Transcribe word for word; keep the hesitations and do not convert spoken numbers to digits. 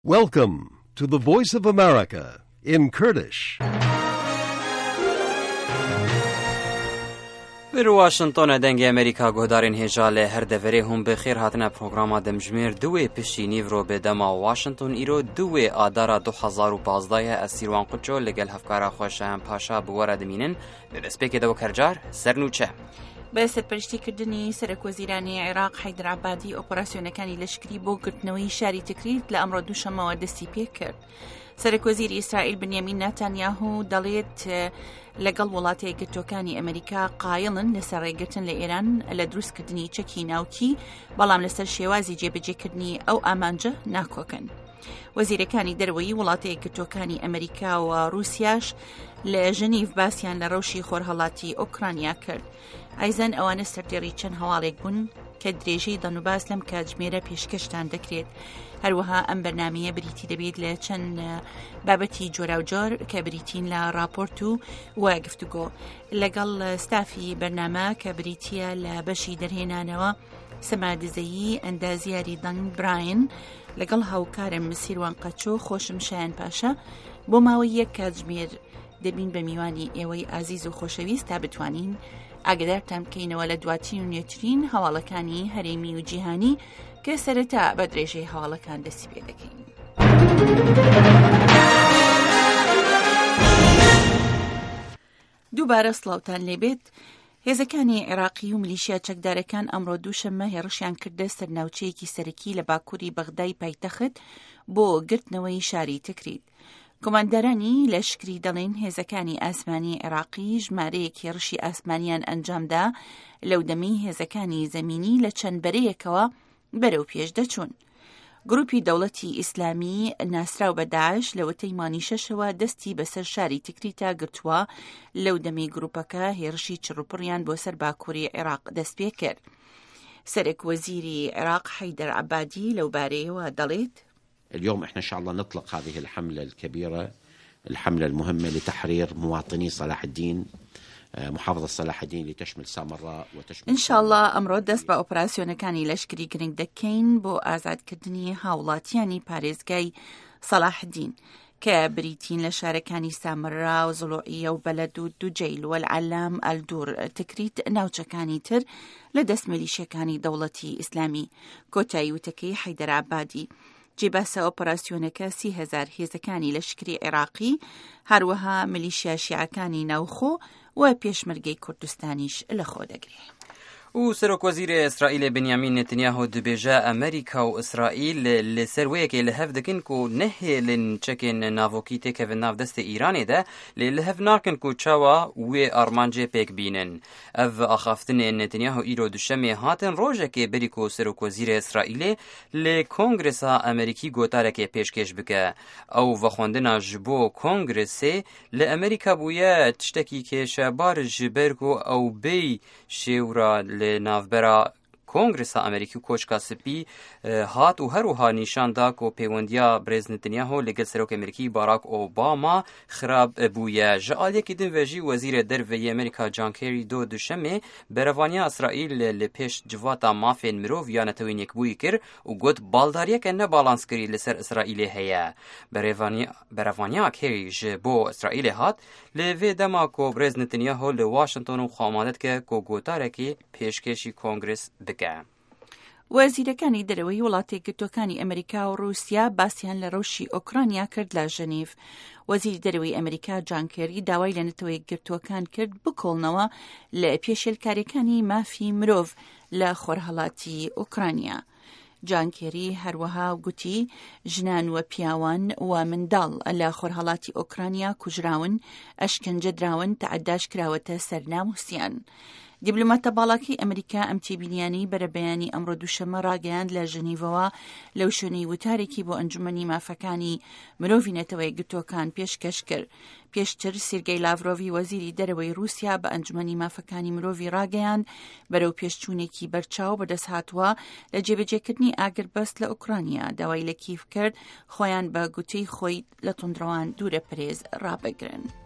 Welcome to the Voice of America in Kurdish. Bir Washington denge Amerika guhdarên hêja li her deverê hûn bi xêr hatine programa demjimêr duwê piştî nîvro bi dema Washington îro duwê adara du hezar û pazdayê ez Sîrwan Quço li gel hevkara xwe Şahin Paşa bi we re dimînin bi destpêkê de wekercar sernûçe. بە سەرپەرشتیکردنی سەرۆکوەزیرانی عێراق حەیدر عەبادی ئۆپەراسیۆنەکانی لەشکری بۆ گرتنەوەی شاری تکریت لە ئەمڕۆ دووشەمەوە دەستی پێ کرد. سەرۆکوەزیری ئیسرائیل بنیامین نەتانیاهو دەڵێت لەگەڵ وڵاتە یەکگرتووەکانی ئەمریکا قایڵن لەسەر ڕێگرتن لە ئێران لە دروستکردنی چەکی ناوکی بەڵام لەسەر شێوازی جێبەجێکردنی ئەو ئامانجە ناکۆکن. وەزیرەکانی دەرەوەی وڵاتە یەکگرتووەکانی ئەمریکا و رووسیاش لە ژنیڤ باسییان لە ڕەوشی خۆرهەڵاتی ئۆکرانیا کرد. ئایزان ئەوانە سەردێڕی چەند هەواڵێک بوون کە درێژەی دەنوباس لەم کاتژمێرە پێشکەشتان دەکرێت. هەروەها ئەم بەرنامەیە بریتی دەبێت لە چەند بابەتی جۆراوجۆر کە بریتین لە راپۆرت و وە گفتوگۆ لەگەڵ ستافی بەرنامە کە بریتیە لە بەشی دەرهێنانەوە سەمادزەیی ئەندازیاری دەنگ براین لەگەڵ هاوکارم سیروان قەچۆ خۆشم شایان پاشا بۆ ماوەی یەک کاتژمێر دەبین بە میوانی ئێوەی ئازیز و خۆشەویست تا بتوانین ئاگدارتان بکەینەوە لە دواترین و نوێترین هەواڵەکانی هەرێمی و جیهانی کە سەرەتا بە درێژەی هەواڵەکان دەستی پێ دەکەین. دووبارە سڵاوتان لێبێت. هێزەکانی عێراقی و ملیشیا چەکدارەکان ئەمڕۆ دووشەممە هێڕشیان کردە سەرناوچەیەکی سەرەکی لە باکووری بەغدای پایتەخت بۆ گرتنەوەی شاری تکریت. کۆماندەرانی لەشکری دەڵێن هێزەکانی ئاسمانی عێراقی ژمارەیەک هێڕشی ئاسمانیان ئەنجامدا لەو دەمەی هێزەکانی زەمینی لە چەند بەرەیەکەوە بەرەو پێش دەچوون. گروپی دەوڵەتی ئیسلامی ناسراو بە داعش لە وتەی مانی شەشەوە دەستی بەسەر شاری تکریتا گرتووە لەو دەمەی گروپەکە هێرشی چڕوپڕیان بۆ سەر باکووری عێراق دەست پێ کرد. سەرۆکوەزیری عێراق حەیدر عەبادی لەو بارەیەوە دەڵێت اليوم احنا ان شاء الله نطلق هذه الحملة الكبيرة الحملة المهمة لتحرير مواطني صلاح الدين محافظة صلاح الدين لتشمل سامراء وتشمل ان شاء الله ئەمڕۆ دەست بە ئۆپراسیۆنەکانی لەشکری گرنگ دەکەین بۆ ئازادکردنی هاوڵاتیانی پارێزگای صلاح الدین کە بریتین لە شارەکانی سامرا و زڵۆعیە و بەلەد و دوجەیل و العەلام ئەلدوور تکریت ناوچەکانی تر لە دەست میلیشیەکانی دەوڵەتی ئیسلامی. کۆتایی وتەکەی حەیدەر عەبادی جێباسە ئۆپەراسیۆنەکە سی هەزار هێزەکانی لەشکری عێراقی هەروەها میلیشیا شیعەکانی ناوخۆ و پێشمەرگەی کوردستانیش لەخۆ دەگرێت. و سەرۆکوەزیرە ئیسرائیل بنیامین نێتنیاهو دەبێژە ئەمریکا و ئیسرائیل لەسەر وەیەکێ لە هەف دەکەن و نەهێلن چەکێن ناڤۆکی تێکەڤن ناو دەستە ئیرانێدا لێ لە هەف ناکەن و چاوە وێ ئارمانجێ پێک بینن. ئەڤ ئاخافتنێ نێتنیاهو ئیرۆ دوشەمێ هاتن ڕۆژێکێ بەریک و سەرۆکوەزیرە ئیسرائیلێ لێ کۆنگرسا ئەمریکی گۆتارێکێ پێشکەش بکە. ئەو ڤەخواندنا ji بۆ کۆنگرسێ لە ئەمریکا بوویە تشتێکی کێشەبار ji ber ku ئەو بێی شێورا ناوبەرە کۆنگرسا ئەمریکی و کۆچکا سپی هات و هەروها نیشاندا کۆ پەیوەندیە برێز نێتنیاهو لەگەڵ سەرۆک ئەمریکی باراک ئۆباما خراپ بوویە. ji aliyekî din ve jî wezîrê derveyê Amerîka John Kerry do duşemê berevaniya İsraîl li pêş civata mafên mirov ya netewên yekbûyî kir û got baldariyeke nebalanskirî li ser İsraîlê heye. Berevaniya Kerry ji bo İsraîlê hat li vê dema ku brêz Netanyahu li Washington û xwe amade dike ku gotarekî pêşkêşî kongres bike. وەزیرەکانی دەرەوەی وڵاتە یەکگرتووەکانی ئەمریکا و رووسیا باسییان لە ڕەوشی ئۆکرانیا کرد لە ژنیڤ. وەزیری دەرەوەی ئەمریکا جان کێری داوای لە نەتەوە یەکگرتووەکان کرد بکۆڵنەوە لە پێشێلکاریەکانی مافی مرۆڤ لە خۆرهەڵاتی ئۆکرانیا. جان کێری هەروەها گوتی ژنان و پیاوان و منداڵ لە خۆرهەڵاتی ئۆکرانیا کوژراون، ئەشکەنجە دراون، تەعەداش کراوەتە سەر ناموسیان. دیبلۆماتە باڵاکی ئەمریکا ئەم تێبینیانەی بەرەبەیانی ئەمڕۆ دووشەممە ڕاگەیاند لە ژنیڤەوە لەو شوێنەی وتارێکی بۆ ئەنجومەنی مافەکانی مرۆڤی نەتەوە یەکگرتووەکان پێشکەش کرد. پێشتر سێرگەی لاڤرۆڤی وەزیری دەرەوەی رووسیا بە ئەنجومەنی مافەکانی مرۆڤی ڕاگەیاند بەرەو پێشچوونێکی بەرچاو بەدەست هاتووە لە جێبەجێکردنی ئاگربەست لە ئوکرانیا. داوای لە کیف کرد خۆیان بە گوتەی خۆی لە توندڕەوان دوورە پرێز ڕابگرن.